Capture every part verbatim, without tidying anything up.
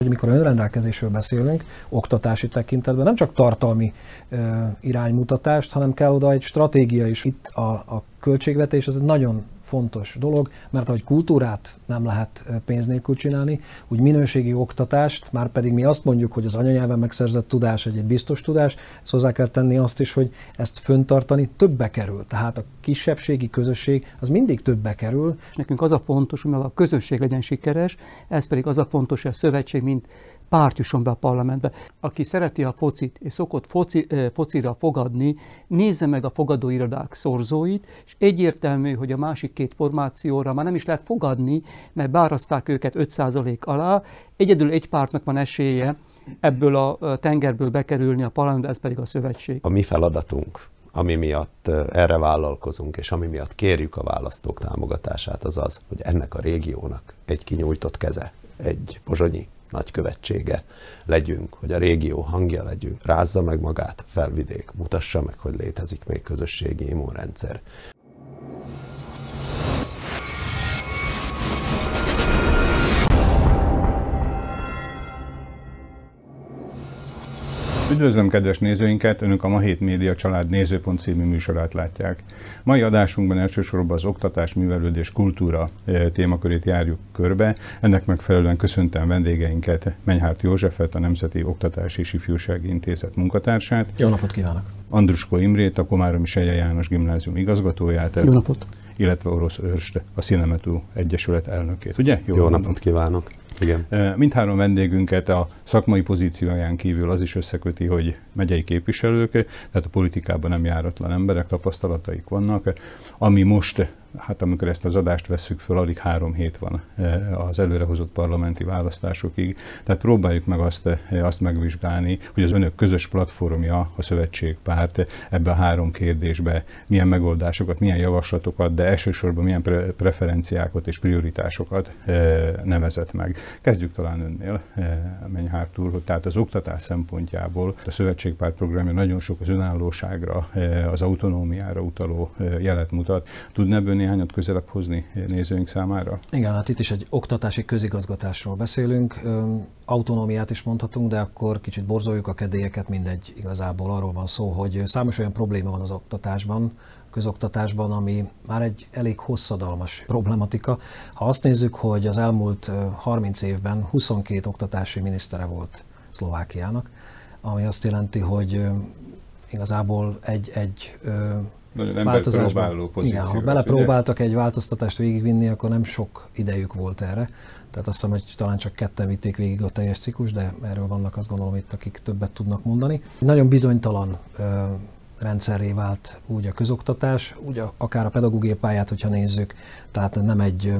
Amikor önrendelkezésről beszélünk, oktatási tekintetben nem csak tartalmi ö, iránymutatást, hanem kell oda egy stratégia is. Itt a, a költségvetés ez egy nagyon fontos dolog, mert ahogy kultúrát nem lehet pénz nélkül csinálni, úgy minőségi oktatást, már pedig mi azt mondjuk, hogy az anyanyelven megszerzett tudás egy, egy biztos tudás, ezt hozzá kell tenni azt is, hogy ezt föntartani többe kerül. Tehát a kisebbségi közösség az mindig többe kerül. Nekünk az a fontos, hogy a közösség legyen sikeres, ez pedig az a fontos, hogy a szövetség mint párt jusson be a parlamentbe. Aki szereti a focit és szokott foci, focira fogadni, nézze meg a fogadóirodák szorzóit, és egyértelmű, hogy a másik két formációra már nem is lehet fogadni, mert beárazták őket öt százalék alá. Egyedül egy pártnak van esélye ebből a tengerből bekerülni a parlamentbe, ez pedig a szövetség. A mi feladatunk, ami miatt erre vállalkozunk, és ami miatt kérjük a választók támogatását, az az, hogy ennek a régiónak egy kinyújtott keze, egy pozsonyi nagykövetsége legyünk, hogy a régió hangja legyünk. Rázza meg magát Felvidék, mutassa meg, hogy létezik még közösségi immunrendszer. Üdvözlöm kedves nézőinket! Önök a Ma Hét Média Család Nézőpont című műsorát látják. Mai adásunkban elsősorban az oktatás, művelődés, kultúra témakörét járjuk körbe. Ennek megfelelően köszöntöm vendégeinket, Menyhárt Józsefet, a Nemzeti Oktatási és Ifjúsági Intézet munkatársát. Jó napot kívánok! Andruskó Imrét, a Komáromi Selye János Gimnázium igazgatóját. Jó napot! Illetve Orosz Őrst, a Cinematú Egyesület elnökét. Ugye? Jó, Jó napot kívánok! Igen. Mindhárom vendégünket a szakmai pozícióján kívül az is összeköti, hogy megyei képviselők, tehát a politikában nem járatlan emberek, tapasztalataik vannak, ami most, hát amikor ezt az adást vesszük föl, alig három hét van az előrehozott parlamenti választásokig, tehát próbáljuk meg azt, azt megvizsgálni, hogy az önök közös platformja, a szövetségpárt ebbe a három kérdésbe milyen megoldásokat, milyen javaslatokat, de elsősorban milyen pre- preferenciákat és prioritásokat nevezett meg. Kezdjük talán önnél, Menyhárt úr, hogy tehát az oktatás szempontjából a szövetségpárt programja nagyon sok az önállóságra, az autonómiára utaló jelet mutat. Tudna ebből néhányat közelebb hozni nézőink számára? Igen, hát itt is egy oktatási közigazgatásról beszélünk. Autonómiát is mondhatunk, de akkor kicsit borzoljuk a kedélyeket, mindegy, igazából arról van szó, hogy számos olyan probléma van az oktatásban, közoktatásban, ami már egy elég hosszadalmas problematika. Ha azt nézzük, hogy az elmúlt harminc évben huszonkét oktatási minisztere volt Szlovákiának, ami azt jelenti, hogy igazából egy, egy változásban, igen, ha belepróbáltak egy változtatást végigvinni, akkor nem sok idejük volt erre. Tehát azt hiszem, hogy talán csak ketten vitték végig a teljes ciklus, de erről vannak azt gondolom itt, akik többet tudnak mondani. Nagyon bizonytalan rendszerré vált úgy a közoktatás, úgy akár a pedagógiai pályát, hogyha nézzük, tehát nem egy,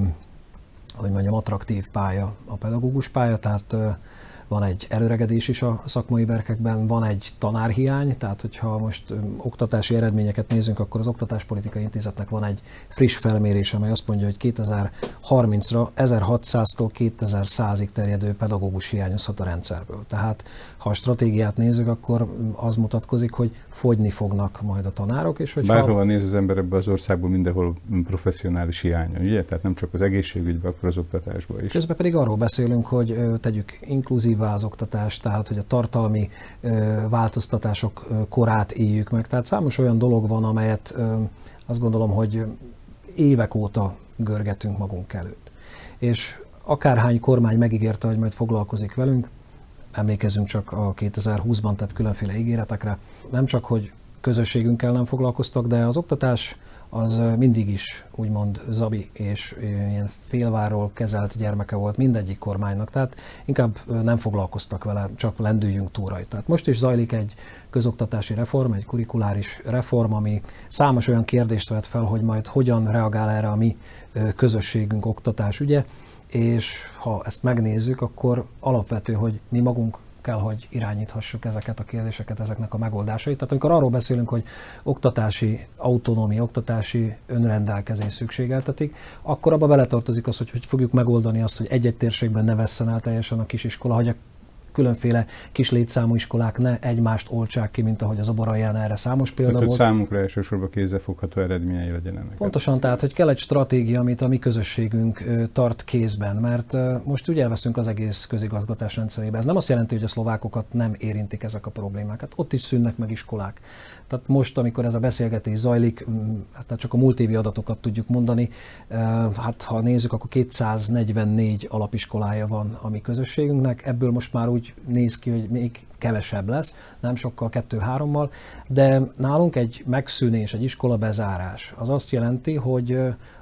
hogy mondjam, attraktív pálya a pedagógus pálya, tehát van egy előregedés is a szakmai berkekben, van egy tanárhiány, tehát hogyha most oktatási eredményeket nézzünk, akkor az Oktatáspolitikai Intézetnek van egy friss felmérés, amely azt mondja, hogy kétezer-harmincra ezerhatszáztól kétezerszázig terjedő pedagógus hiányozhat a rendszerből. Tehát ha a stratégiát nézzük, akkor az mutatkozik, hogy fogyni fognak majd a tanárok. És hogyha... Bárhova néz az ember ebbe az országból, mindenhol professzionális hiánya, ugye? Tehát nem csak az egészségügyben, akkor az oktatásban is. Közben pedig arról beszélünk, hogy tegyük inkluzív az oktatást, tehát hogy a tartalmi ö, változtatások ö, korát éljük meg. Tehát számos olyan dolog van, amelyet ö, azt gondolom, hogy évek óta görgetünk magunk előtt. És akárhány kormány megígérte, hogy majd foglalkozik velünk, emlékezzünk csak a kétezer-húszban tett különféle ígéretekre, nem csak, hogy közösségünkkel nem foglalkoztak, de az oktatás az mindig is úgymond zabi és ilyen félvárról kezelt gyermeke volt mindegyik kormánynak, tehát inkább nem foglalkoztak vele, csak lendüljünk túl rajta. Tehát most is zajlik egy közoktatási reform, egy kurikuláris reform, ami számos olyan kérdést vet fel, hogy majd hogyan reagál erre a mi közösségünk oktatás ügye, és ha ezt megnézzük, akkor alapvető, hogy mi magunk kell, hogy irányíthassuk ezeket a kérdéseket, ezeknek a megoldásait. Tehát amikor arról beszélünk, hogy oktatási autonómia, oktatási önrendelkezés szükségeltetik, akkor abba beletartozik az, hogy hogy fogjuk megoldani azt, hogy egy-egy térségben ne vesszen el teljesen a kisiskola, hogy a különféle kis létszámú iskolák ne egymást oltsák ki, mint ahogy az Oboralján erre számos példa tehát, volt. hogy számukra elsősorban kézzelfogható eredményei legyenek. Pontosan, tehát, hogy kell egy stratégia, amit a mi közösségünk tart kézben, mert most ugye elveszünk az egész közigazgatás rendszerébe. Ez nem azt jelenti, hogy a szlovákokat nem érintik ezek a problémák. Hát ott is szűnnek meg iskolák. Tehát most, amikor ez a beszélgetés zajlik, hát csak a múlt évi adatokat tudjuk mondani, hát ha nézzük, akkor kétszáznegyvennégy alapiskolája van a mi közösségünknek, ebből most már úgy néz ki, hogy még kevesebb lesz, nem sokkal, kettő-hárommal, de nálunk egy megszűnés, egy iskola bezárás, az azt jelenti, hogy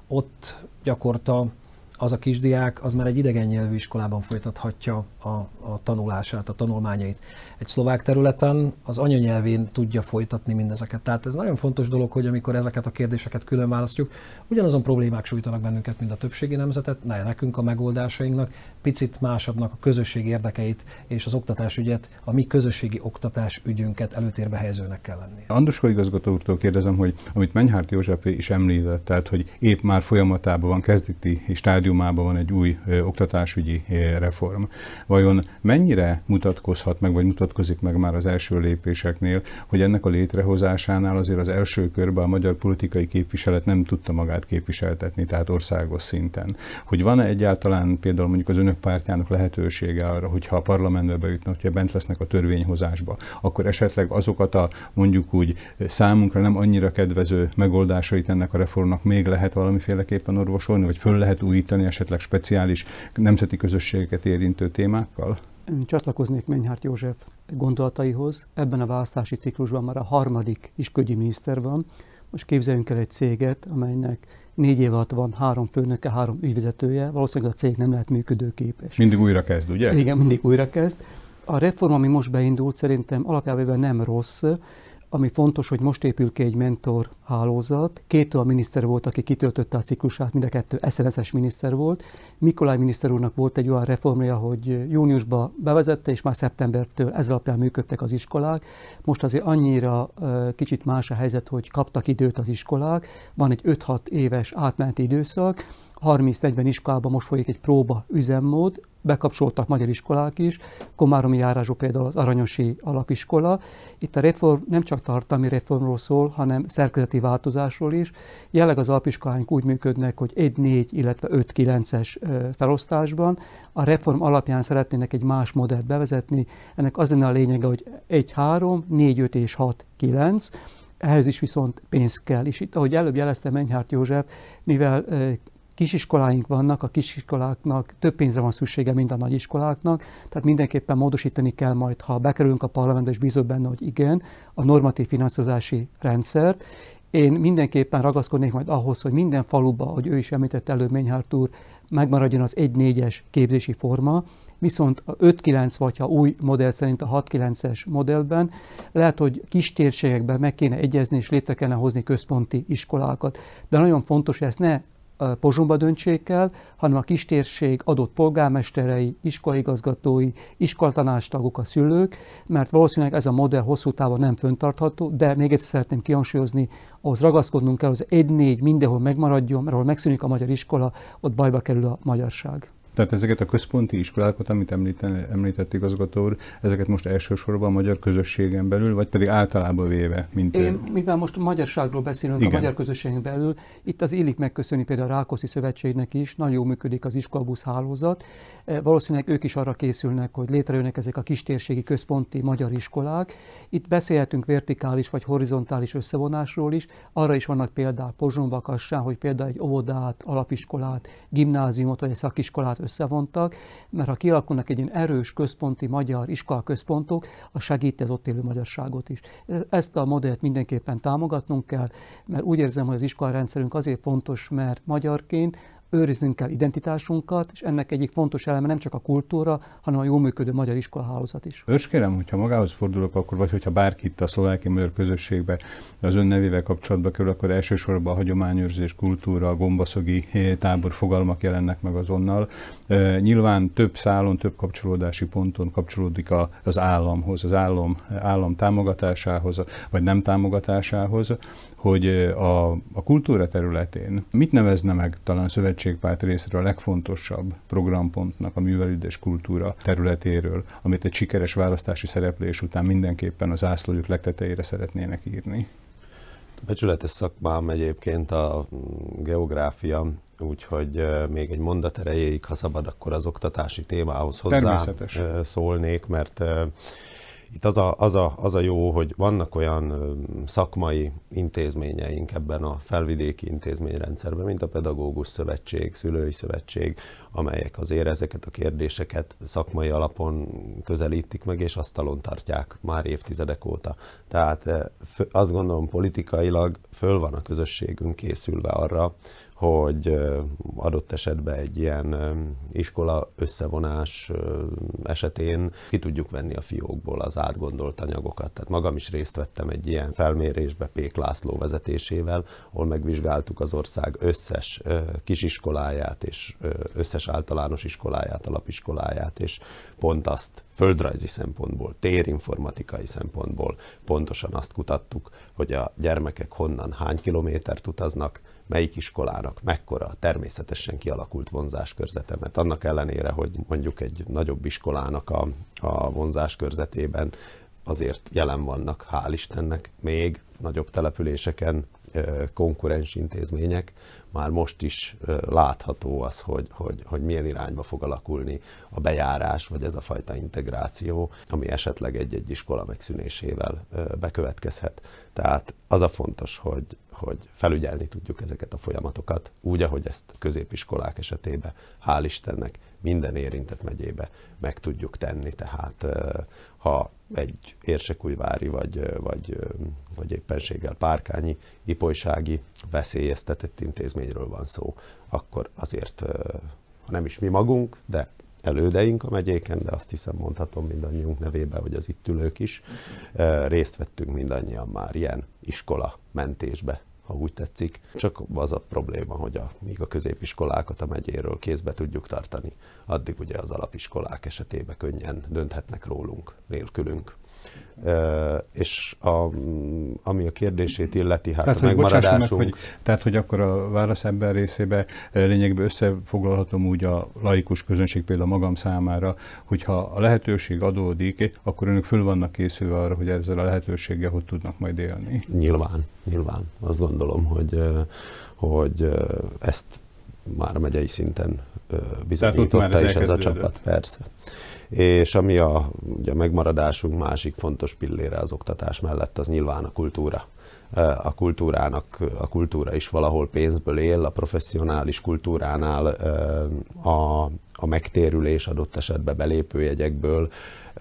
ott gyakorta az a kisdiák, az már egy idegen nyelvű iskolában folytathatja a, a tanulását, a tanulmányait. Egy szlovák területen az anyanyelvén tudja folytatni mindezeket. Tehát ez nagyon fontos dolog, hogy amikor ezeket a kérdéseket külön választjuk, ugyanazon problémák sújtanak bennünket, mint a többségi nemzetet, ne nekünk a megoldásainknak picit másabbnak a közösség érdekeit és az oktatásügyet, a mi közösségi oktatás ügyünket előtérbe helyezőnek kell lenni. Andruska igazgató úrtól kérdezem, hogy amit Menyhárt József is említett, tehát hogy épp már folyamatában van, kezdeti stádiumában van egy új ö, oktatásügyi ö, reform. Vajon mennyire mutatkozhat meg, vagy mutatkozik meg már az első lépéseknél, hogy ennek a létrehozásánál azért az első körben a magyar politikai képviselet nem tudta magát képviseltetni, tehát országos szinten. Hogy van-e egyáltalán például mondjuk az önök pártjának lehetősége arra, hogyha a parlamentbe bejutnak, hogyha bent lesznek a törvényhozásba, akkor esetleg azokat a mondjuk úgy számunkra nem annyira kedvező megoldásait ennek a reformnak még lehet valamiféleképpen orvosolni, vagy föl lehet újítani esetleg speciális nemzeti közösségeket érintő témákkal? Én csatlakoznék Menyhárt József gondolataihoz. Ebben a választási ciklusban már a harmadik iskölgyi miniszter van. Most képzeljünk el egy céget, amelynek négy év alatt van három főnöke, három ügyvezetője, valószínűleg a cég nem lehet működőképes. Mindig újra kezd, ugye? Igen, mindig újra kezd. A reform, ami most beindult, szerintem alapjában nem rossz. Ami fontos, hogy most épül ki egy mentor hálózat. Két olyan miniszter volt, aki kitöltötte a ciklusát, mind a kettő es en es-es miniszter volt. Mikolaj miniszter úrnak volt egy olyan reformja, hogy júniusban bevezette, és már szeptembertől ez alapján működtek az iskolák. Most azért annyira kicsit más a helyzet, hogy kaptak időt az iskolák. Van egy öt-hat éves átmeneti időszak, harminc-negyven iskolában most folyik egy próba üzemmód, bekapcsoltak magyar iskolák is, komáromi járású például az Aranyosi alapiskola. Itt a reform nem csak tartalmi reformról szól, hanem szerkezeti változásról is. Jelenleg az alapiskoláink úgy működnek, hogy egy-négy, illetve öt-kilences felosztásban. A reform alapján szeretnének egy más modellt bevezetni. Ennek az lenne a lényege, hogy egy-három, négy-öt és hat-kilenc. Ehhez is viszont pénz kell. És itt, ahogy előbb jelezte Menyhárt József, mivel kisiskoláink vannak, a kisiskoláknak több pénzre van szüksége, mint a nagyiskoláknak, tehát mindenképpen módosítani kell majd, ha bekerülünk a parlamentbe, és bízok benne, hogy igen, a normatív finanszírozási rendszert. Én mindenképpen ragaszkodnék majd ahhoz, hogy minden faluba, hogy ő is említette előbb Menyhárt úr, megmaradjon az egy-négyes képzési forma, viszont a öt-kilenc vagy ha új modell szerint a hat-kilences modellben lehet, hogy kis térségekben meg kéne egyezni és létre kellene hozni központi iskolákat. De nagyon fontos, hogy ezt ne Pozsonyba döntsék el, hanem a kistérség adott polgármesterei, iskolaigazgatói, iskolatanárstagok, a szülők, mert valószínűleg ez a modell hosszú távon nem fenntartható, de még egyszer szeretném kihangsúlyozni, ahhoz ragaszkodnunk kell, hogy egy-négy mindenhol megmaradjon, mert ahol megszűnik a magyar iskola, ott bajba kerül a magyarság. Tehát ezeket a központi iskolákat, amit említett igazgató úr, ezeket most elsősorban a magyar közösségen belül, vagy pedig általában véve? Mint Én, mivel most a magyarságról beszélünk, igen, a magyar közösségen belül, itt az illik megköszönni például a Rákóczi Szövetségnek is, nagyon jól működik az iskolabusz hálózat. Valószínűleg ők is arra készülnek, hogy létrejönnek ezek a kistérségi központi magyar iskolák. Itt beszélhetünk vertikális vagy horizontális összevonásról is. Arra is vannak példák Pozsonyban, Kassán, hogy például egy óvodát, alapiskolát, gimnáziumot vagy egy szakiskolát összevontak, mert ha kialakulnak egy ilyen erős központi magyar iskolaközpontok, az segíti az ott élő magyarságot is. Ezt a modellt mindenképpen támogatnunk kell, mert úgy érzem, hogy az iskolarendszerünk azért fontos, mert magyarként őriznünk kell identitásunkat, és ennek egyik fontos eleme nem csak a kultúra, hanem a jól működő magyar iskolahálózat is. Őskérem, hogyha magához fordulok, akkor vagy hogyha bárki itt a szlovákiai magyar közösségbe az ön nevével kapcsolatba kerül, akkor elsősorban a hagyományőrzés, kultúra, a gombaszögi tábor fogalmak jelennek meg azonnal. E, nyilván több szálon, több kapcsolódási ponton kapcsolódik a, az államhoz, az állam, állam támogatásához, vagy nem támogatásához, hogy a, a kultúra területén mit nevezne meg talán szövetség szövetségpárt részéről a legfontosabb programpontnak a művelődés és kultúra területéről, amit egy sikeres választási szereplés után mindenképpen az zászlójuk legtetejére szeretnének írni? A becsületes szakmám egyébként a geográfia, úgyhogy még egy mondat erejéig, ha szabad, akkor az oktatási témához hozzá szólnék, mert itt az a, az, a, az a jó, hogy vannak olyan szakmai intézményeink ebben a felvidéki intézményrendszerben, mint a Pedagógus Szövetség, Szülői Szövetség, amelyek azért ezeket a kérdéseket szakmai alapon közelítik meg, és asztalon tartják már évtizedek óta. Tehát azt gondolom, politikailag föl van a közösségünk készülve arra, hogy adott esetben egy ilyen iskola összevonás esetén ki tudjuk venni a fiókból az átgondolt anyagokat. Tehát magam is részt vettem egy ilyen felmérésbe Pék László vezetésével, ahol megvizsgáltuk az ország összes kisiskoláját és összes általános iskoláját, alapiskoláját, és pont azt földrajzi szempontból, térinformatikai szempontból pontosan azt kutattuk, hogy a gyermekek honnan hány kilométert utaznak, melyik iskolának mekkora természetesen kialakult vonzáskörzete, mert annak ellenére, hogy mondjuk egy nagyobb iskolának a, a vonzáskörzetében azért jelen vannak, hál' Istennek, még nagyobb településeken konkurens intézmények, már most is látható az, hogy, hogy, hogy milyen irányba fog alakulni a bejárás, vagy ez a fajta integráció, ami esetleg egy-egy iskola megszűnésével bekövetkezhet. Tehát az a fontos, hogy, hogy felügyelni tudjuk ezeket a folyamatokat, úgy, ahogy ezt középiskolák esetében, hál' Istennek, minden érintett megyébe meg tudjuk tenni. Tehát ha egy érsekújvári vagy, vagy, vagy éppenséggel párkányi, ipolysági veszélyeztetett intézményről van szó, akkor azért, ha nem is mi magunk, de elődeink a megyéken, de azt hiszem mondhatom mindannyiunk nevében, hogy az itt ülők is, részt vettünk mindannyian már ilyen iskola mentésbe, ha úgy tetszik. Csak az a probléma, hogy a, míg a középiskolákat a megyéről kézbe tudjuk tartani, addig ugye az alapiskolák esetében könnyen dönthetnek rólunk, nélkülünk. E, és a, ami a kérdését illeti, hát tehát, a megmaradásunk... Meg, hogy, tehát, hogy akkor a válasz ebben részében lényegben összefoglalhatom úgy a laikus közönség például magam számára, hogyha a lehetőség adódik, akkor önök föl vannak készülve arra, hogy ezzel a lehetőséggel hogy tudnak majd élni? Nyilván, nyilván. Azt gondolom, hogy, hogy ezt már a megyei szinten bizonyította is ez a csapat, persze. És ami a, ugye a megmaradásunk másik fontos pillére az oktatás mellett, az nyilván a kultúra. A kultúrának, a kultúra is valahol pénzből él, a professzionális kultúránál a, a megtérülés adott esetben belépőjegyekből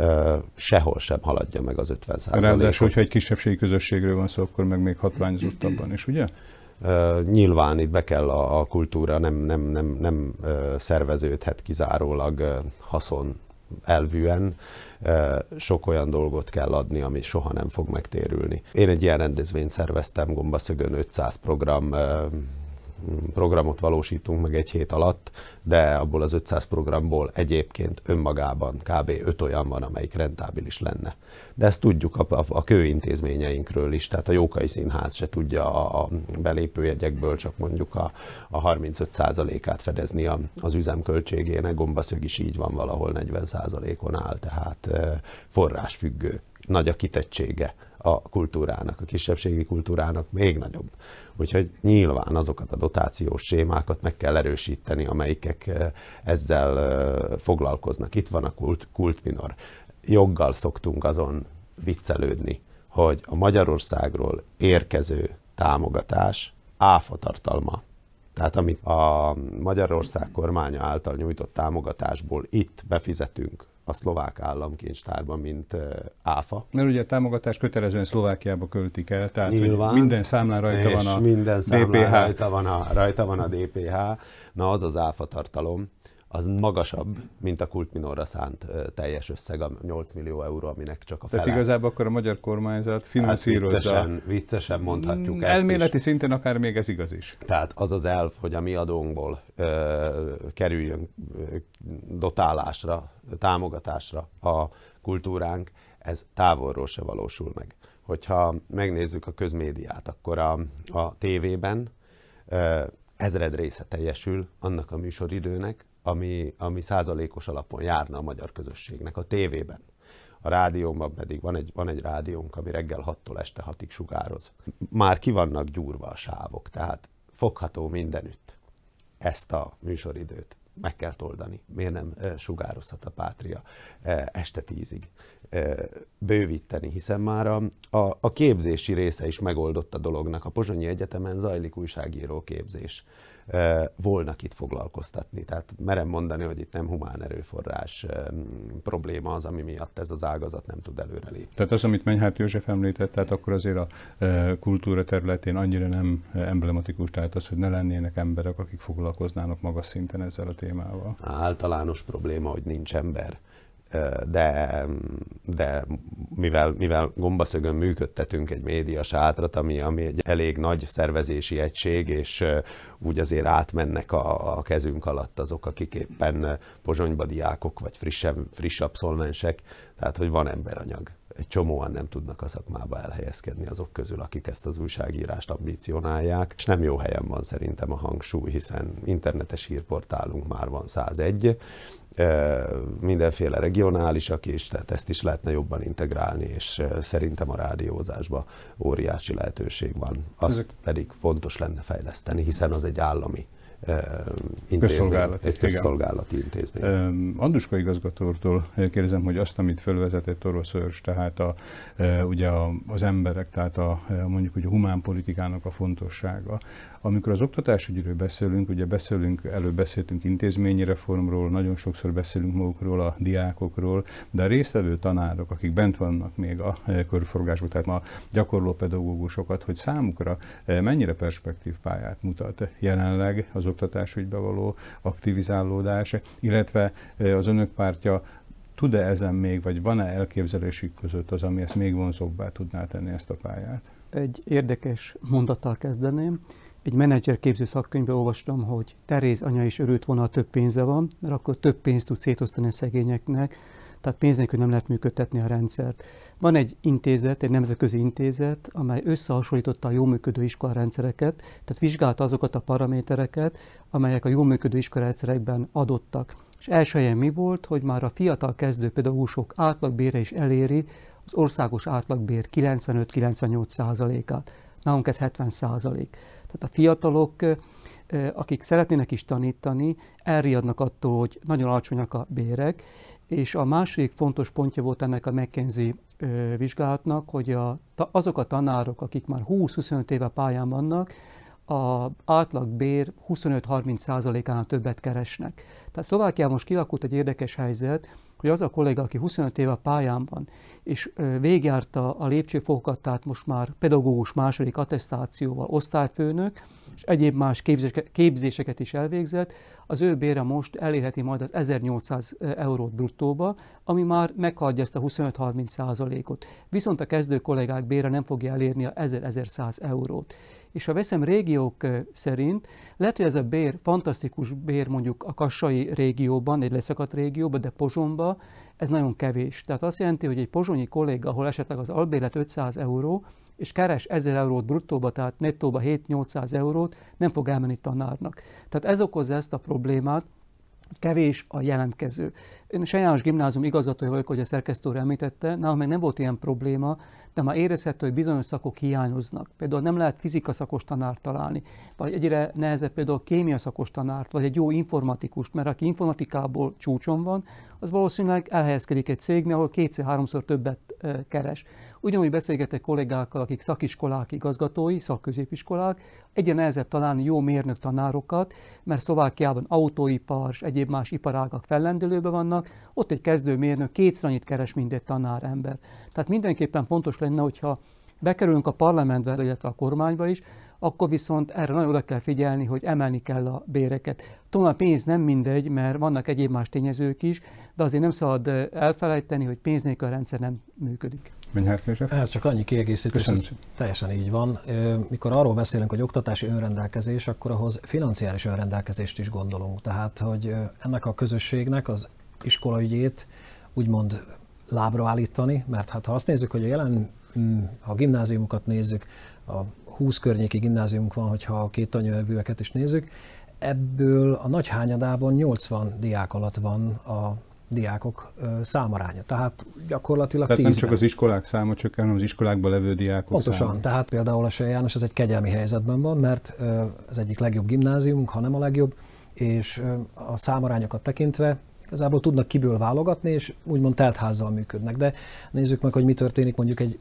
sehol sem haladja meg az ötven százalékot. Ráadásul, hogyha egy kisebbségi közösségről van szó, akkor meg még hatványozottabban is, ugye? Uh, nyilván itt be kell a, a kultúra, nem, nem, nem, nem uh, szerveződhet kizárólag uh, haszon elvűen. Uh, sok olyan dolgot kell adni, ami soha nem fog megtérülni. Én egy ilyen rendezvényt szerveztem, Gombaszögön ötszáz program, uh, programot valósítunk meg egy hét alatt, de abból az ötszáz programból egyébként önmagában kb. öt olyan van, amelyik rentábilis lenne. De ezt tudjuk a, a, a kőintézményeinkről is, tehát a Jókai Színház se tudja a, a belépőjegyekből csak mondjuk a, a harmincöt százalékát fedezni a, az üzemköltségének, Gombaszög is így van, valahol negyven százalékon áll, tehát e, forrásfüggő, nagy a kitettsége a kultúrának, a kisebbségi kultúrának még nagyobb. Úgyhogy nyilván azokat a dotációs sémákat meg kell erősíteni, amelyikek ezzel foglalkoznak. Itt van a kult, kultminor. Joggal szoktunk azon viccelődni, hogy a Magyarországról érkező támogatás áfa tartalma. Tehát amit a Magyarország kormánya által nyújtott támogatásból itt befizetünk a szlovák államkincstárban, mint uh, áfa. Mert ugye a támogatás kötelezően Szlovákiába költik el, tehát nyilván, minden számlán rajta van a minden számlán dé pé há. Rajta van a, rajta van a dé pé há. Na az az áfa tartalom, az magasabb, mint a kultminorra szánt uh, teljes összeg, a nyolc millió euró, aminek csak a fele. Tehát igazából akkor a magyar kormányzat finanszírozza. Hát viccesen, viccesen mondhatjuk ezt elméleti is. Szinten akár még ez igaz is. Tehát az az elv, hogy a mi adónkból uh, kerüljön uh, dotálásra, támogatásra a kultúránk, ez távolról se valósul meg. Hogyha megnézzük a közmédiát, akkor a, a tévében uh, ezred része teljesül annak a műsoridőnek, ami, ami százalékos alapon járna a magyar közösségnek a tévében. A rádióban pedig van egy, van egy rádiónk, ami reggel hattól este hatig sugároz. Már ki vannak gyúrva a sávok, tehát fogható mindenütt. Ezt a műsoridőt meg kell oldani. Miért nem sugározhat a Pátria este tízig? Bővíteni, hiszen már a, a, a képzési része is megoldott a dolognak. A Pozsonyi Egyetemen zajlik újságíró képzés. Volnak itt foglalkoztatni. Tehát merem mondani, hogy itt nem humán erőforrás probléma az, ami miatt ez az ágazat nem tud előrelépni. Tehát az, amit Menyhárt József említett, tehát akkor azért a kultúra területén annyira nem emblematikus, tehát az, hogy ne lennének emberek, akik foglalkoznának magas szinten ezzel a témával. Általános probléma, hogy nincs ember. De, de mivel, mivel gombaszögön működtetünk egy média sátrat, ami, ami egy elég nagy szervezési egység, és úgy azért átmennek a, a kezünk alatt azok, akik éppen Pozsonyba diákok, vagy frissebb, friss abszolvensek, tehát hogy van emberanyag. Egy csomóan nem tudnak a szakmába elhelyezkedni azok közül, akik ezt az újságírást ambicionálják, és nem jó helyen van szerintem a hangsúly, hiszen internetes hírportálunk már van százegy, mindenféle regionálisak is, tehát ezt is lehetne jobban integrálni, és szerintem a rádiózásban óriási lehetőség van. Azt Ezek... pedig fontos lenne fejleszteni, hiszen az egy állami intézmény, egy közszolgálati igen. intézmény. Anduska igazgatótól kérdezem, hogy azt, amit fölvezetett Orosz Őrs, tehát a, ugye az emberek, tehát a, mondjuk ugye a humánpolitikának a fontossága. Amikor az oktatásügyről beszélünk, ugye beszélünk, előbb beszéltünk intézményi reformról, nagyon sokszor beszélünk magukról, a diákokról, de a résztvevő tanárok, akik bent vannak még a körforgásban, tehát ma gyakorló pedagógusokat, hogy számukra mennyire perspektív pályát mutat jelenleg az oktatásügybe való aktivizálódás, illetve az önök pártja tud-e ezen még, vagy van-e elképzelésük között az, ami ezt még vonzóbbá tudná tenni ezt a pályát? Egy érdekes mondattal kezdeném. Egy menedzserképző szakkönyvben olvastam, hogy Teréz anya is örült volna, ha több pénze van, mert akkor több pénzt tud szétosztani a szegényeknek, tehát pénz nélkül nem lehet működtetni a rendszert. Van egy intézet, egy nemzetközi intézet, amely összehasonlította a jól működő iskolarendszereket, tehát vizsgálta azokat a paramétereket, amelyek a jól működő iskolarendszerekben adottak. És első helyen mi volt, hogy már a fiatal kezdő pedagógusok átlagbére is eléri az országos átlagbér kilencvenöt-kilencvennyolc százalékát. Nálunk ez hetven százalék. Tehát a fiatalok, akik szeretnének is tanítani, elriadnak attól, hogy nagyon alacsonyak a bérek, és a második fontos pontja volt ennek a McKinsey vizsgálatnak, hogy a, azok a tanárok, akik már húsz-huszonöt éve pályán vannak, az átlagbér huszonöt-harminc százalékánál többet keresnek. Tehát Szlovákiában most kialakult egy érdekes helyzet, hogy az a kolléga, aki huszonöt éve pályán van, és végigjárta a lépcsőfokokat, tehát most már pedagógus második attesztációval, osztályfőnök, és egyéb más képzéseket is elvégzett, az ő bére most elérheti majd az ezernyolcszáz eurót bruttóba, ami már meghagyja ezt a huszonöt-harminc százalékot. Viszont a kezdő kollégák bére nem fogja elérni a ezer-ezerszáz eurót. És ha veszem régiók szerint, lehet, hogy ez a bér, fantasztikus bér mondjuk a kassai régióban, egy leszakadt régióban, de Pozsonyban ez nagyon kevés. Tehát azt jelenti, hogy egy pozsonyi kolléga, ahol esetleg az albérlet ötszáz euró, és keres ezer eurót bruttóba, tehát nettóba hét-nyolcszáz eurót, nem fog elmenni tanárnak. Tehát ez okozza ezt a problémát, kevés a jelentkező. Én Sány János Gimnázium igazgatója vagyok, hogy a szerkesztő úr említette, nálam meg nem volt ilyen probléma, de már érezhető, hogy bizonyos szakok hiányoznak. Például nem lehet fizika szakos tanárt találni, vagy egyre nehezebb például kémia szakos tanárt, vagy egy jó informatikust, mert aki informatikából csúcson van, az valószínűleg elhelyezkedik egy cégnél, ahol kétszer-háromszor többet e, keres. Ugyanúgy beszélgetek kollégákkal, akik szakiskolák igazgatói, szakközépiskolák, egyre nehezebb találni jó mérnök tanárokat, mert Szlovákiában autóipar és egyéb más iparágak fellendülőben vannak, ott egy kezdő mérnök kétszer annyit keres, mint egy tanárember. Tehát mindenképpen fontos lenne, hogyha bekerülünk a parlamentbe, illetve a kormányba is, akkor viszont erre nagyon oda kell figyelni, hogy emelni kell a béreket. Tudom, a pénz nem mindegy, mert vannak egyéb más tényezők is, de azért nem szabad elfelejteni, hogy pénz nélkül a rendszer nem működik. Ez csak annyi kiegészítés, ez teljesen így van. Mikor arról beszélünk, hogy oktatási önrendelkezés, akkor ahhoz financiális önrendelkezést is gondolunk. Tehát, hogy ennek a közösségnek az iskolaügyét úgymond lábra állítani, mert hát ha azt nézzük, hogy a jelen, ha a gimnáziumokat nézzük, a húsz környéki gimnáziumunk van, hogyha a két anyanyelvűeket is nézzük, ebből a nagy hányadában nyolcvan diák alatt van a diákok számaránya. Tehát gyakorlatilag tehát tízben. nem csak az iskolák száma csökken, hanem az iskolákban levő diákok Pontosan, száma. tehát például a Sej János ez egy kegyelmi helyzetben van, mert az egyik legjobb gimnáziumunk, ha nem a legjobb, és a számarányokat tekintve igazából tudnak kiből válogatni, és úgymond teltházzal működnek. De nézzük meg, hogy mi történik mondjuk egy,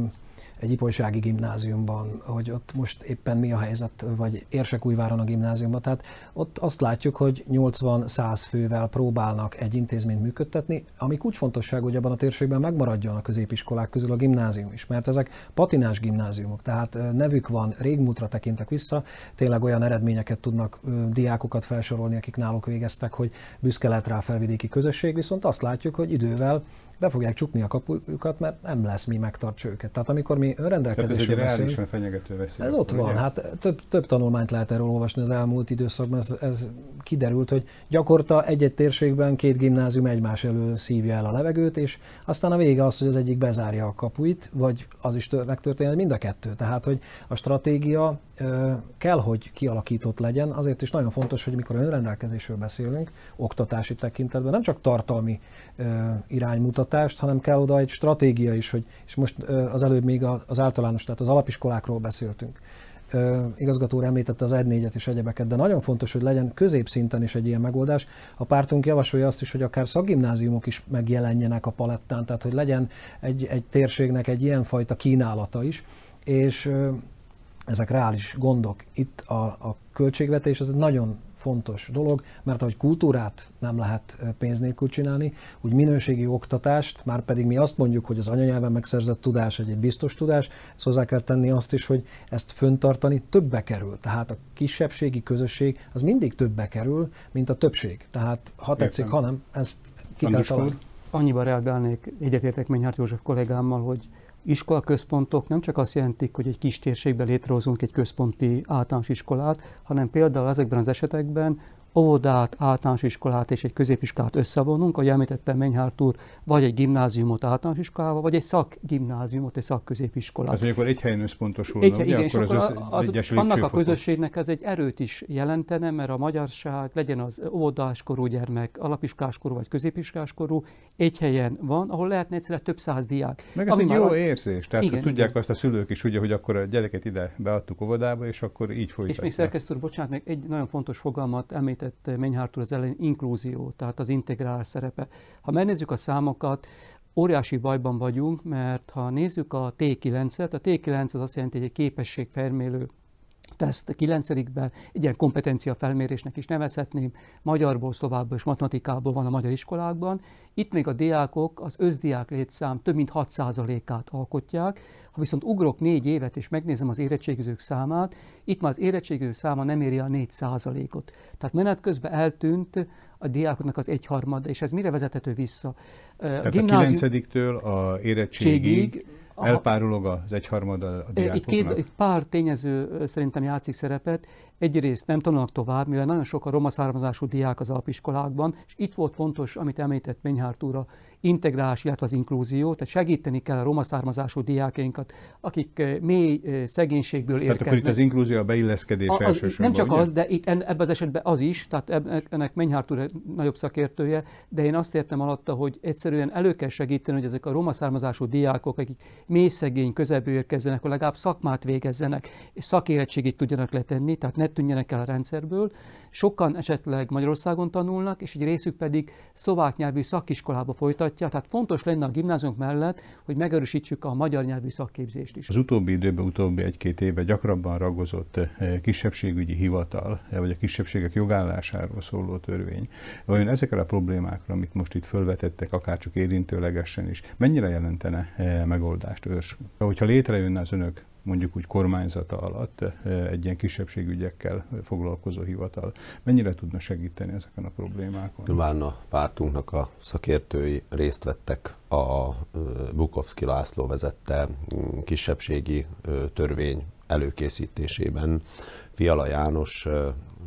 egy ipolysági gimnáziumban, hogy ott most éppen mi a helyzet, vagy Érsekújváron a gimnáziumban. Tehát ott azt látjuk, hogy nyolcvan-száz fővel próbálnak egy intézményt működtetni, ami kulcsfontosság, hogy abban a térségben megmaradjon a középiskolák közül a gimnázium is, mert ezek patinás gimnáziumok, tehát nevük van, régmúltra tekintek vissza, tényleg olyan eredményeket tudnak diákokat felsorolni, akik náluk végeztek, hogy büszke lehet rá a felvidéki közösség, viszont azt látjuk, hogy idővel be fogják csukni a kapujukat, mert nem lesz mi megtartsa őket. Tehát amikor mi önrendelkezésről beszélünk. Ez egy beszélünk, reálisan fenyegető veszély. ez ott van. Hát több, több tanulmányt lehet erről olvasni az elmúlt időszakban. Ez, ez kiderült, hogy gyakorta egy-egy térségben két gimnázium egymás elől szívja el a levegőt, és aztán a vége az, hogy az egyik bezárja a kapuit, vagy az is tör, megtörténhet mind a kettő. Tehát, hogy a stratégia ö, kell, hogy kialakított legyen. Azért is nagyon fontos, hogy mikor önrendelkezésről beszélünk, oktatási tekintetben, nem csak tartalmi ö, iránymutatást, hanem kell oda egy stratégia is, hogy, és most ö, az előbb még az általános, tehát az alapiskolákról beszéltünk. Ö, igazgató úr említette az E D négyet és egyebeket, de nagyon fontos, hogy legyen középszinten is egy ilyen megoldás. A pártunk javasolja azt is, hogy akár szakgimnáziumok is megjelenjenek a palettán, tehát hogy legyen egy, egy térségnek egy ilyenfajta kínálata is, és ö, ezek reális gondok. Itt a, a költségvetés az egy nagyon fontos dolog, mert ahogy kultúrát nem lehet pénz nélkül csinálni, úgy minőségi oktatást, már pedig mi azt mondjuk, hogy az anyanyelven megszerzett tudás egy, egy biztos tudás, ezt hozzá kell tenni azt is, hogy ezt föntartani többe kerül. Tehát a kisebbségi közösség az mindig többe kerül, mint a többség. Tehát ha tetszik, Értem. ha nem, ezt ki kell találni. Annyiban reagálnék, egyetértek Menyhárt József kollégámmal, hogy iskolaközpontok nem csak azt jelentik, hogy egy kis térségben létrehozunk egy központi általános iskolát, hanem például ezekben az esetekben óvodát, általános iskolát és egy középiskolát összevonunk, ahogy említette Menyhárt úr, vagy egy gimnáziumot általános iskolával, vagy egy szakgimnáziumot, egy szakközépiskolát. Hát, hogy akkor egy helyen összpontosulna, Egy, ugye? igen, Akkor és az, akkor az, az, az, annak a közösségnek ez egy erőt is jelentene, mert a magyarság, legyen az óvodáskorú gyermek, alapiskoláskorú vagy középiskoláskorú, egy helyen van, ahol lehetne egyszerűen több száz diák. Meg ez egy jó a... érzés, tehát igen, tudják igen. azt a szülők is, ugye, hogy akkor a gyereket ide beadtuk óvodába, és akkor így folytatja. És még szerkesztő úr, bocsánat, még egy nagyon fontos fogalmat említett Menyhárt úr az elején, inkluzió, tehát az integrálás szerepe. Ha megnézzük a számokat, óriási bajban vagyunk, mert ha nézzük a T kilencet, a T kilenc az azt jelenti, hogy egy képességfelmérő teszt kilencedikben, egy ilyen kompetencia felmérésnek is nevezhetném, magyarból, szlovákból és matematikából van a magyar iskolákban. Itt még a diákok az összdiák létszám több mint hat százalékát alkotják. Ha viszont ugrok négy évet és megnézem az érettségizők számát, itt már az érettségizők száma nem éri a négy százalékot. Tehát menet közben eltűnt a diákoknak az egyharmada, és ez mire vezethető vissza? Tehát a, gimnázium... a kilencediktől a érettségig elpárolog az egyharmada a diákoknak? Itt, két, itt pár tényező szerintem játszik szerepet. Egyrészt nem tanulnak tovább, mivel nagyon sok a roma származású diák az alapiskolákban, és itt volt fontos, amit említett Menyhárt úr, a integrálás, illetve az inklúzió, tehát segíteni kell a roma származású diákainkat, akik mély szegénységből érkeznek. Tehát akkor itt az inklúzió, a beilleszkedés a, elsősorban. Nem csak ugye? az, de itt ebben az esetben az is, tehát ennek Menyhárt úr nagyobb szakértője, de én azt értem alatta, hogy egyszerűen elő kell segíteni, hogy ezek a roma származású diákok, akik mély szegény közelből érkezzenek, hogy legalább szakmát végezzenek, és szakérettségit tudjanak letenni, tehát ne tűnjenek el a rendszerből. Sokan esetleg Magyarországon tanulnak, és egy részük pedig szlovák nyelvű szakiskolába folytatja, tehát fontos lenne a gimnáziumok mellett, hogy megerősítsük a magyar nyelvű szakképzést is. Az utóbbi időben, utóbbi egy-két évben gyakrabban ragozott kisebbségügyi hivatal, vagy a kisebbségek jogállásáról szóló törvény. Olyan ezekre a problémákra, amit most itt felvetettek, akárcsak érintőlegesen is, mennyire jelentene megoldást ős? Hogyha létrejönne az önök mondjuk úgy kormányzata alatt egy ilyen kisebbségügyekkel foglalkozó hivatal, mennyire tudna segíteni ezeken a problémákon? Nyilván a pártunknak a szakértői részt vettek a Bukovszky László vezette kisebbségi törvény előkészítésében. Fiala János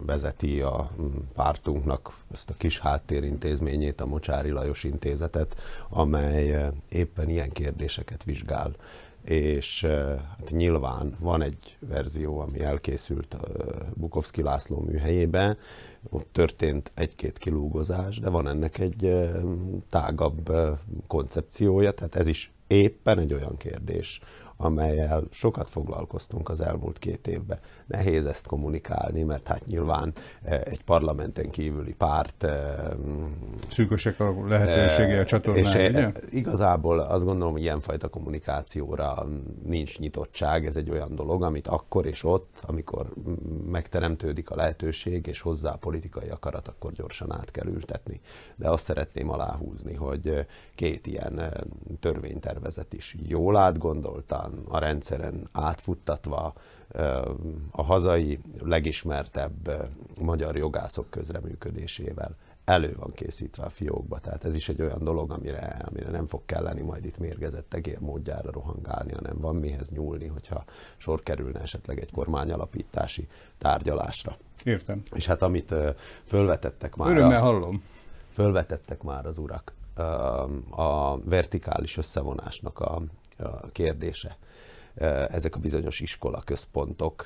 vezeti a pártunknak ezt a kis háttérintézményét, a Mocsáry Lajos Intézetet, amely éppen ilyen kérdéseket vizsgál. És hát nyilván van egy verzió, ami elkészült Bukovszky László műhelyébe, ott történt egy-két kilúgozás, de van ennek egy tágabb koncepciója, tehát ez is éppen egy olyan kérdés, amellyel sokat foglalkoztunk az elmúlt két évben. Nehéz ezt kommunikálni, mert hát nyilván egy parlamenten kívüli párt... Szűkösek a lehetősége a csatornán, ugye? Igazából azt gondolom, hogy ilyenfajta kommunikációra nincs nyitottság. Ez egy olyan dolog, amit akkor és ott, amikor megteremtődik a lehetőség, és hozzá a politikai akarat, akkor gyorsan át kell ültetni. De azt szeretném aláhúzni, hogy két ilyen törvénytervezet is jól átgondoltan, a rendszeren átfuttatva, a hazai legismertebb magyar jogászok közreműködésével elő van készítve a fiókba. Tehát ez is egy olyan dolog, amire, amire nem fog kelleni majd itt mérgezett egér módjára rohangálni, hanem van mihez nyúlni, hogyha sor kerülne esetleg egy kormányalapítási tárgyalásra. Értem. És hát amit fölvetettek már... Örömmel hallom. Fölvetettek már az urak a vertikális összevonásnak a a kérdése. Ezek a bizonyos iskolaközpontok,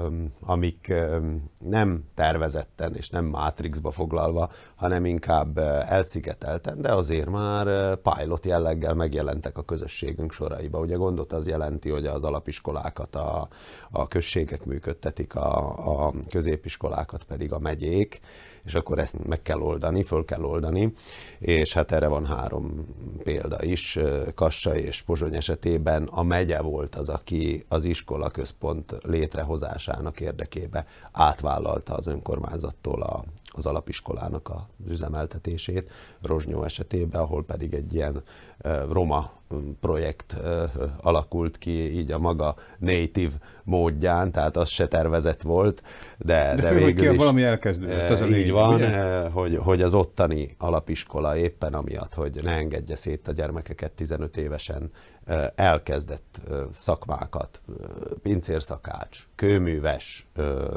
amik nem tervezetten és nem mátrixba foglalva, hanem inkább elszigetelten, de azért már pilot jelleggel megjelentek a közösségünk soraiba. Ugye gondot az jelenti, hogy az alapiskolákat a, a községek működtetik, a, a középiskolákat pedig a megyék, és akkor ezt meg kell oldani, föl kell oldani, és hát erre van három példa is. Kassai és Pozsony esetében a megye volt az, aki az iskolaközpont létrehozásának érdekében átvállalta az önkormányzattól a, az alapiskolának az üzemeltetését. Rozsnyó esetében, ahol pedig egy ilyen roma projekt alakult ki így a maga native módján, tehát az se tervezett volt, de, de, de fő, végül is valami elkezdődött, az a így lényeg, van, hogy, hogy az ottani alapiskola éppen amiatt, hogy ne engedje szét a gyermekeket tizenöt évesen, elkezdett szakmákat, pincérszakács, kőműves,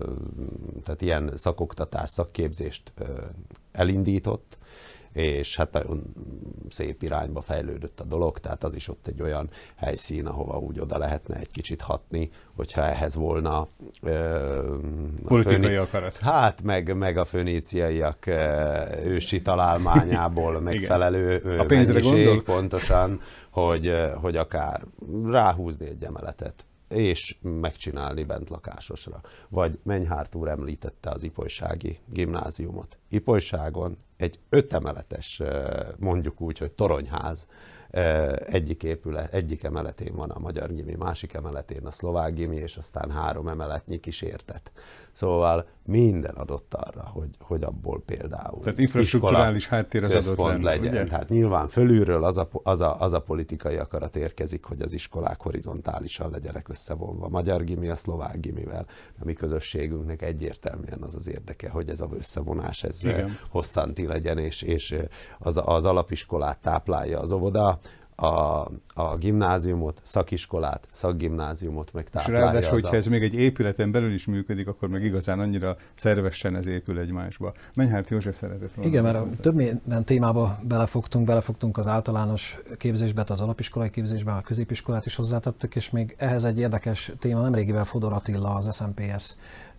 tehát ilyen szakoktatás, szakképzést elindított, és hát nagyon szép irányba fejlődött a dolog, tehát az is ott egy olyan helyszín, ahova úgy oda lehetne egy kicsit hatni, hogyha ehhez volna ö, politikai föni... akarat. Hát, meg, meg a föníciaiak ősi találmányából megfelelő a pénzre gondol? Pontosan, hogy, hogy akár ráhúzni egy emeletet, és megcsinálni bentlakásosra. Vagy Menyhárt úr említette az ipolysági gimnáziumot. Ipolyságon egy ötemeletes, mondjuk úgy, hogy toronyház, egyik épület, egyik emeletén van a Magyar Gimi, másik emeletén a Szlovák Gimi, és aztán három emeletnyi kísértet. Szóval minden adott arra, hogy, hogy abból például tehát infrastrukturális háttér az adott lenne, legyen. ugye? Tehát nyilván fölülről az a, az, a, az a politikai akarat érkezik, hogy az iskolák horizontálisan legyenek összevonva. A Magyar Gimi a Szlovák Gimivel. A mi közösségünknek egyértelműen az az érdeke, hogy ez a összevonás ez igen. hosszanti legyen, és, és az, az alapiskolát táplálja az óvoda, A, a gimnáziumot, szakiskolát, szakgimnáziumot meg táplálja. És ráadásul, hogyha a... ez még egy épületen belül is működik, akkor meg igazán annyira szervesen ez épül egymásba. Menyhárt József szeretett volna. Igen, mert a több minden témába belefogtunk, belefogtunk az általános képzésbe, az alapiskolai képzésben, a középiskolát is hozzátettük, és még ehhez egy érdekes téma, nemrégiben Fodor Attila, az es en pé es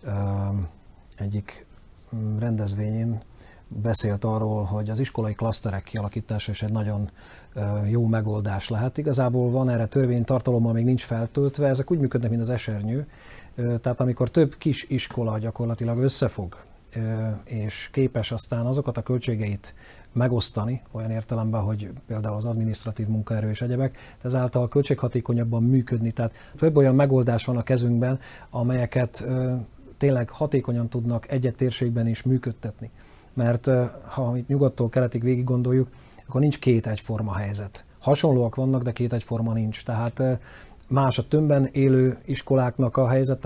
egyik rendezvényén beszélt arról, hogy az iskolai klaszterek kialakítása is egy nagyon jó megoldás lehet. Igazából van erre törvénytartalommal, még nincs feltöltve, ezek úgy működnek, mint az esernyő. Tehát amikor több kis iskola gyakorlatilag összefog, és képes aztán azokat a költségeit megosztani, olyan értelemben, hogy például az adminisztratív munkaerő és egyebek, ezáltal költséghatékonyabban működni. Tehát több olyan megoldás van a kezünkben, amelyeket tényleg hatékonyan tudnak egy-egy térségben is működtetni. Mert ha itt nyugattól keletig végig gondoljuk, akkor nincs két egyforma helyzet. Hasonlóak vannak, de két egyforma nincs. Tehát más a tömbben élő iskoláknak a helyzete,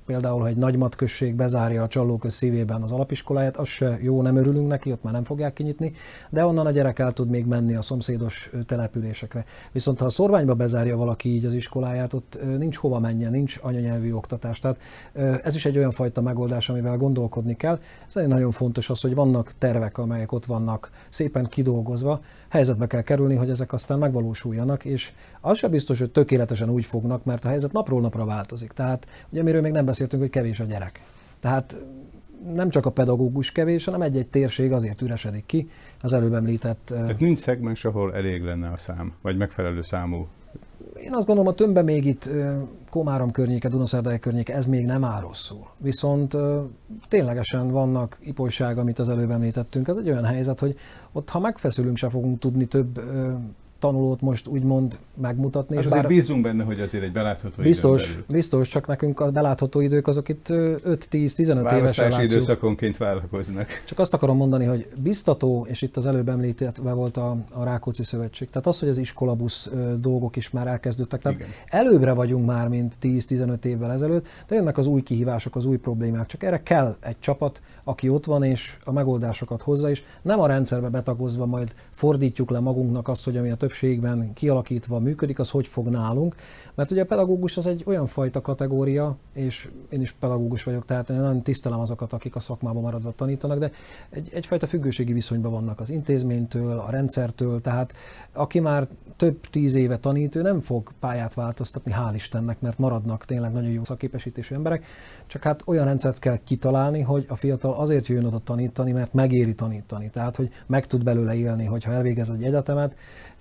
például, ha egy Nagymat község bezárja a Csallóköz szívében az alapiskoláját, az se jó, nem örülünk neki, ott már nem fogják kinyitni, de onnan a gyerek el tud még menni a szomszédos településekre. Viszont ha a Szorványba bezárja valaki így az iskoláját, ott nincs hova menjen, nincs anyanyelvű oktatás. Tehát ez is egy olyan fajta megoldás, amivel gondolkodni kell. Ez nagyon fontos az, hogy vannak tervek, amelyek ott vannak szépen kidolgozva, helyzetbe kell kerülni, hogy ezek aztán megvalósuljanak, és az sem biztos, hogy tökéletesen úgy fognak, mert a helyzet napról napra változik. Tehát ugye amiről még nem beszéltünk, hogy kevés a gyerek. Tehát nem csak a pedagógus kevés, hanem egy-egy térség azért üresedik ki, az előbb említett... Tehát nincs szegmens, ahol elég lenne a szám, vagy megfelelő számú. Én azt gondolom, a tömbben még itt Komárom környéke, Dunaszerdahelyi környéke, ez még nem áll rosszul. Viszont ténylegesen vannak ipolyság, amit az előbb említettünk. Ez egy olyan helyzet, hogy ott, ha megfeszülünk, se fogunk tudni több tanulót most úgymond megmutatni. Hát és azért bár bízunk benne, hogy azért egy belátható biztos, időn biztos, csak nekünk a belátható idők azok itt öt-tíz-tizenöt éves választási relációk. időszakonként vállalkoznak. Csak azt akarom mondani, hogy biztató, és itt az előbb említve volt a, a Rákóczi Szövetség, tehát az, hogy az iskolabusz dolgok is már elkezdődtek, tehát Igen. előbbre vagyunk már, mint tíz-tizenöt évvel ezelőtt, de jönnek az új kihívások, az új problémák, csak erre kell egy csapat, aki ott van, és a megoldásokat hozza, és nem a rendszerbe betagozva majd fordítjuk le magunknak azt, hogy ami a többségben kialakítva működik, az hogy fog nálunk. Mert ugye a pedagógus az egy olyan fajta kategória, és én is pedagógus vagyok, tehát én nagyon tisztelem azokat, akik a szakmában maradva tanítanak, de egy, egyfajta függőségi viszonyban vannak az intézménytől, a rendszertől, tehát aki már több tíz éve tanít, ő nem fog pályát változtatni, hál' Istennek, mert maradnak tényleg nagyon jó szakképesítésű emberek, csak hát olyan rendszert kell kitalálni, hogy a fiatal azért jön oda tanítani, mert megéri tanítani, tehát hogy meg tud belőle élni, hogyha elvégez egy egyetemet,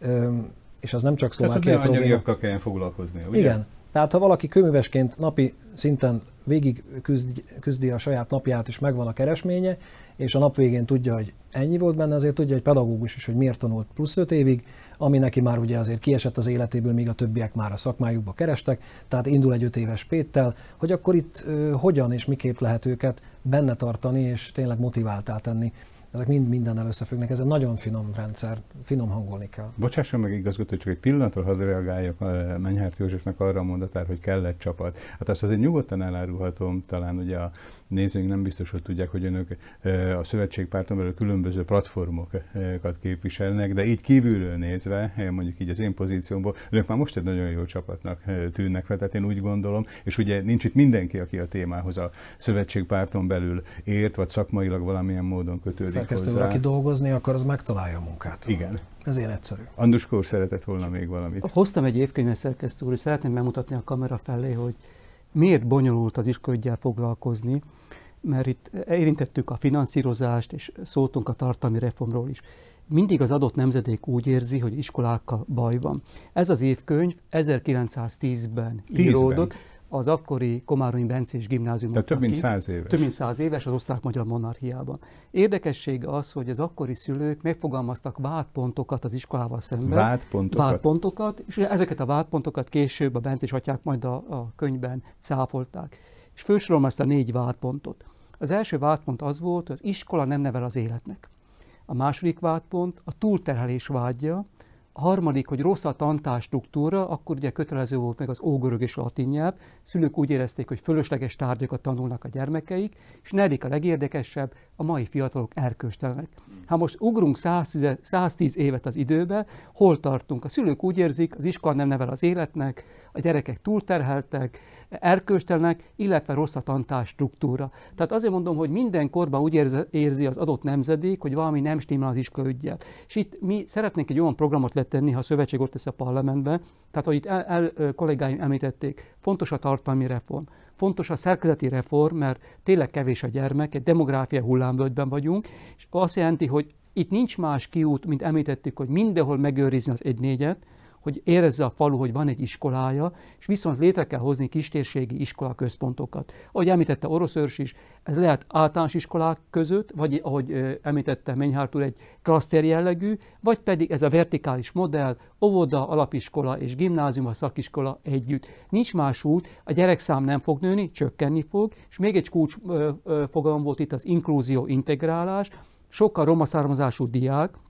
és az nem csak szlovákiai probléma. probléma. Anyagiakkal kelljen foglalkozni, ugye? Igen. Tehát ha valaki kőművesként napi szinten végig küzdi, küzdi a saját napját, és megvan a keresménye, és a nap végén tudja, hogy ennyi volt benne, azért tudja egy pedagógus is, hogy miért tanult plusz öt évig, ami neki már ugye azért kiesett az életéből, míg a többiek már a szakmájukba kerestek, tehát indul egy öt éves péttel, hogy akkor itt ö, hogyan és miképp lehet őket benne tartani, és tényleg motiváltá tenni. Ezek mind mindennel összefüggnek, ez egy nagyon finom rendszer, finom hangolni kell. Bocsásson meg, igazgató, csak egy pillanatra hadd reagáljak Menyhárt Józsefnek arra a mondatára, hogy kell egy csapat. Hát azt azért nyugodtan elárulhatom, talán ugye a nézőink nem biztos, hogy tudják, hogy önök a szövetségpárton belül különböző platformokat képviselnek, de így kívülről nézve, mondjuk így az én pozíciómból, önök már most egy nagyon jó csapatnak tűnnek fel, tehát én úgy gondolom, és ugye nincs itt mindenki, aki a témához a szövetségpárton belül ért, vagy szakmailag valamilyen módon kötődik szerkesztő, hozzá. aki dolgozni akar, az megtalálja a munkát. Igen. Ez ilyen egyszerű. Anduska úr szeretett volna még valamit. Hoztam egy évkönyvet, szerkesztő úr, és szeretném bemutatni a kamera felé, hogy miért bonyolult az iskolaüggyel foglalkozni, mert itt érintettük a finanszírozást, és szóltunk a tartalmi reformról is. Mindig az adott nemzedék úgy érzi, hogy iskolákkal baj van. Ez az évkönyv ezerkilencszáztízben íródott, az akkori Komáromi Bencés gimnáziumban. Tehát több mint száz éves. Több mint száz éves az osztrák-magyar monarchiában. Érdekessége az, hogy az akkori szülők megfogalmaztak vádpontokat az iskolával szemben. Vádpontokat? Vádpontokat, és ezeket a vádpontokat később a Bencés atyák majd a, a könyvben cáfolták. És fősorolom ezt a négy vádpontot. Az első vádpont az volt, hogy az iskola nem nevel az életnek. A második vádpont a túlterhelés vágya. A harmadik, hogy rossz a tantárgy struktúra, akkor ugye kötelező volt meg az ógörög és latin nyelv. Szülők úgy érezték, hogy fölösleges tárgyakat tanulnak a gyermekeik, és negyedik a legérdekesebb, a mai fiatalok erkölcstelenek. Hát most ugrunk száztíz évet az időbe, hol tartunk? A szülők úgy érzik, az iskola nem nevel az életnek, a gyerekek túlterheltek, erkölcstelenek, illetve rossz a tantárgy struktúra. Tehát azért mondom, hogy minden korban úgy érzi az adott nemzedék, hogy valami nem stimmel az iskolaüggyel. És itt mi szeretnénk egy olyan programot letenni, ha a szövetség ott lesz a parlamentben, tehát ahogy itt el, el, kollégáim említették, fontos a tartalmi reform, fontos a szerkezeti reform, mert tényleg kevés a gyermek, egy demográfia hullámvölgyben vagyunk, és azt jelenti, hogy itt nincs más kiút, mint említettük, hogy mindenhol megőrizni az egy négyet, hogy érezze a falu, hogy van egy iskolája, és viszont létre kell hozni kistérségi iskolaközpontokat. Ahogy említette Orosz Őrs is, ez lehet általános iskolák között, vagy ahogy említette Menyhárt úr, egy klaszter jellegű, vagy pedig ez a vertikális modell, óvoda, alapiskola és gimnázium, a szakiskola együtt. Nincs más út, a gyerekszám nem fog nőni, csökkenni fog, és még egy kulcs fogalom volt itt az inklúzió, integrálás, sokkal roma származású diák,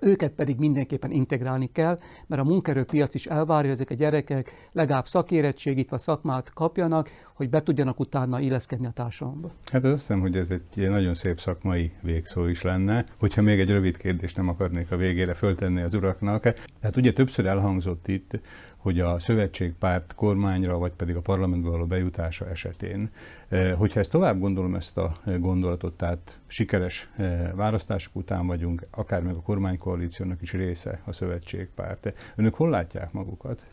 Őket pedig mindenképpen integrálni kell, mert a munkaerőpiac is elvárja, hogy ezek a gyerekek legalább szakérettségit vagy szakmát kapjanak, hogy be tudjanak utána illeszkedni a társadalomba. Hát azt hiszem, hogy ez egy nagyon szép szakmai végszó is lenne, hogyha még egy rövid kérdést nem akarnék a végére föltenni az uraknak. Hát ugye többször elhangzott itt, hogy a szövetségpárt kormányra, vagy pedig a parlamentbe való bejutása esetén, hogyha ezt tovább gondolom, ezt a gondolatot, tehát sikeres választások után vagyunk, akár meg a kormánykoalíciónak is része a szövetségpárt. Önök hol látják magukat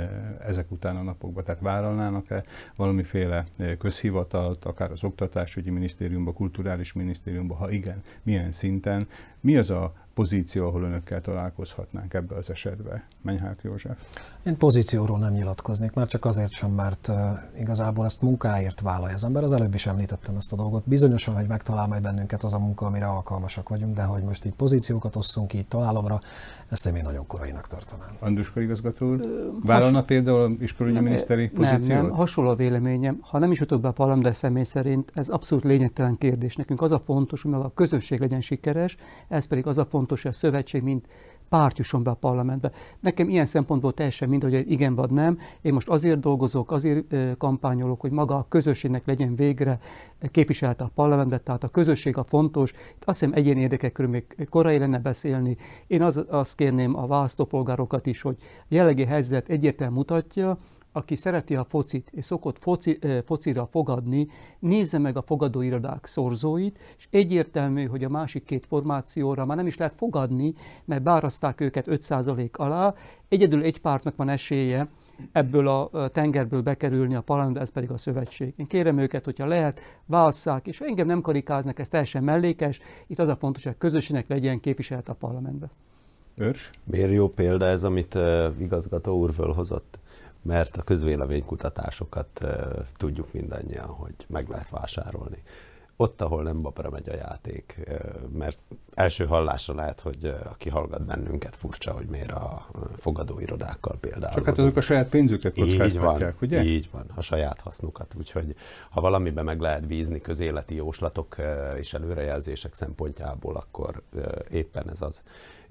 ezek után a napokban? Tehát vállalnának-e valamiféle közhivatalt, akár az oktatásügyi minisztériumban, kulturális minisztériumban, ha igen, milyen szinten? Mi az a pozíció, ahol önökkel találkozhatnánk ebbe az esetben? Menyhák József. Én pozícióról nem nyilatkoznék, már csak azért sem, mert uh, igazából ezt munkáért vállalja az ember. Az előbb is említettem ezt a dolgot. Bizonyosan, hogy megtalál majd bennünket az a munka, amire alkalmasak vagyunk, de hogy most így pozíciókat osszunk ki találomra, ezt én még nagyon korainak tartanám. Anduska igazgató úr, vállalna például iskolügyi miniszteri pozíciót? Nem, nem, hasonló a véleményem. Ha nem is jutok be a parlament, de személy szerint ez abszolút lényegtelen kérdés. Nekünk az a fontos, hogy a közösség legyen sikeres, ez pedig az a fontos, hogy a szövetség mint párt jusson be a parlamentbe. Nekem ilyen szempontból teljesen mindegy, hogy igen vagy nem. Én most azért dolgozok, azért kampányolok, hogy maga a közösségnek legyen végre képviselete a parlamentbe, tehát a közösség a fontos. Itt azt hiszem egyéni érdekekről még korai lenne beszélni. Én az, azt kérném a választópolgárokat is, hogy a jelenlegi helyzet egyértelműen mutatja, aki szereti a focit és szokott foci, focira fogadni, nézze meg a fogadóirodák szorzóit, és egyértelmű, hogy a másik két formációra már nem is lehet fogadni, mert beárazták őket öt százalék alá. Egyedül egy pártnak van esélye ebből a tengerből bekerülni a parlamentbe, ez pedig a szövetség. Én kérem őket, hogyha lehet, válasszák, és ha engem nem karikáznak, ez teljesen mellékes, itt az a fontos, hogy a közösségnek legyen képviselet a parlamentbe. Őrs? Miért jó példa ez, amit uh, igazgató úr fölhozott? Mert a közvéleménykutatásokat uh, tudjuk mindannyian, hogy meg lehet vásárolni. Ott, ahol nem babra megy a játék, uh, mert első hallásra lehet, hogy uh, aki hallgat bennünket, furcsa, hogy miért a fogadóirodákkal például. Csak hát azok a saját pénzüket kockáztatják, ugye? Így van, a saját hasznukat. Úgyhogy ha valamiben meg lehet bízni közéleti jóslatok uh, és előrejelzések szempontjából, akkor uh, éppen ez az.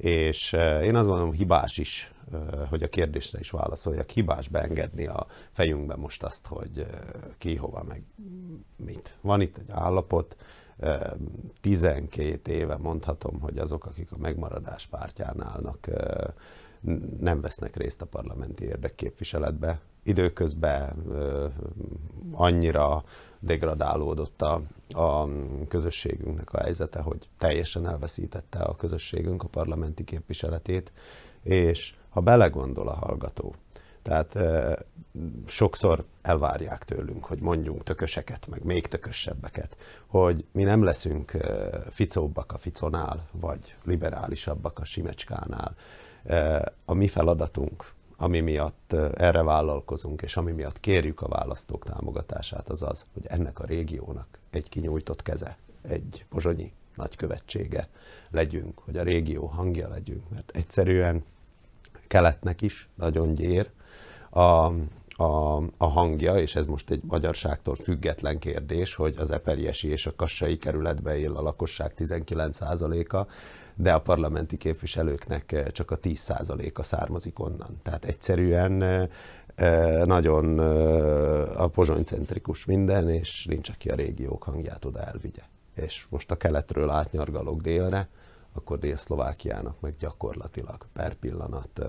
És uh, én azt gondolom, hibás is, hogy a kérdésre is válaszoljak, hibás beengedni a fejünkbe most azt, hogy ki, hova, meg mit. Van itt egy állapot, tizenkét éve mondhatom, hogy azok, akik a megmaradás pártján állnak, nem vesznek részt a parlamenti érdekképviseletbe. Időközben annyira degradálódott a, a közösségünknek a helyzete, hogy teljesen elveszítette a közösségünk a parlamenti képviseletét, és ha belegondol a hallgató, tehát e, sokszor elvárják tőlünk, hogy mondjunk tököseket, meg még tökösebbeket, hogy mi nem leszünk e, ficóbbak a Ficonál, vagy liberálisabbak a Simecskánál. E, a mi feladatunk, ami miatt erre vállalkozunk, és ami miatt kérjük a választók támogatását, az az, hogy ennek a régiónak egy kinyújtott keze, egy pozsonyi nagykövetsége legyünk, hogy a régió hangja legyünk, mert egyszerűen keletnek is nagyon gyér a, a, a hangja, és ez most egy magyarságtól független kérdés, hogy az eperjesi és a kassai kerületbe él a lakosság tizenkilenc százaléka, de a parlamenti képviselőknek csak a tíz százaléka származik onnan. Tehát egyszerűen nagyon a pozsonycentrikus minden, és nincs, aki a régiók hangját oda elvigye. És most a keletről átnyargalok délre, akkor Dél-Szlovákiának meg gyakorlatilag per pillanat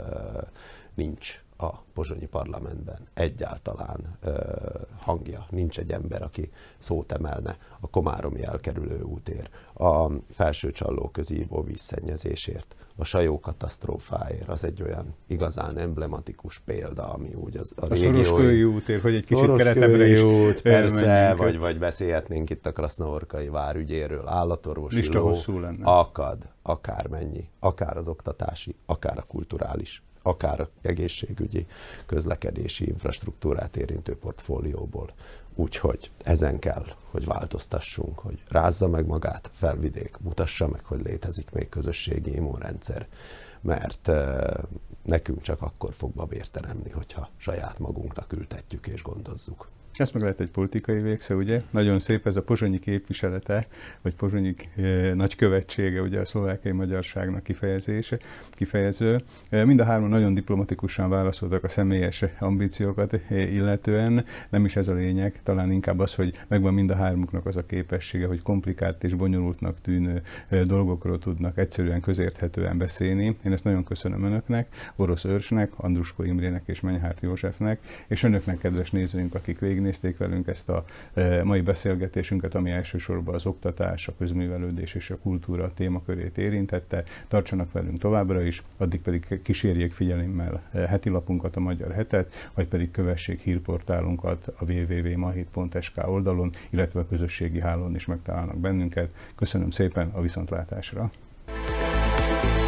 nincs a pozsonyi parlamentben egyáltalán hangja. Nincs egy ember, aki szót emelne a komáromi elkerülő útér, a Felső-Csallóközi ivóvízszennyezésért, a Sajó katasztrófáért. Az egy olyan igazán emblematikus példa, ami úgy az a, a régiói... Szoroskői útér, hogy egy kicsit keletebbre is út, persze, vagy, vagy beszélhetnénk itt a Krasznaorkai várügyéről, állatorvosi ló, akad, akármennyi, akár az oktatási, akár a kulturális, akár a egészségügyi, közlekedési infrastruktúrát érintő portfólióból. Úgyhogy ezen kell, hogy változtassunk, hogy rázza meg magát Felvidék, mutassa meg, hogy létezik még közösségi immunrendszer, mert e, nekünk csak akkor fog babér teremni, hogyha saját magunknak ültetjük és gondozzuk. Ez meg lehet egy politikai végsze, ugye? Nagyon szép ez a pozsonyi képviselete, vagy pozsonyi e, nagykövetsége, ugye a szlovákiai magyarságnak kifejezése, kifejező. E, mind a hárman nagyon diplomatikusan válaszoltak a személyes ambíciókat e, illetően. Nem is ez a lényeg, talán inkább az, hogy megvan mind a hármuknak az a képessége, hogy komplikált és bonyolultnak tűnő e, dolgokról tudnak egyszerűen közérthetően beszélni. Én ezt nagyon köszönöm önöknek, Orosz Őrsnek, Andruskó Imrének és Menyhárt Józsefnek, és önöknek, kedves nézőink, akik végignézték velünk ezt a e, mai beszélgetésünket, ami elsősorban az oktatás, a közművelődés és a kultúra témakörét érintette. Tartsanak velünk továbbra is, addig pedig kísérjék figyelemmel heti lapunkat, a Magyar Hetet, vagy pedig kövessék hírportálunkat a double-u double-u double pont mahit pont s k oldalon, illetve a közösségi hálón is megtalálnak bennünket. Köszönöm szépen, a viszontlátásra!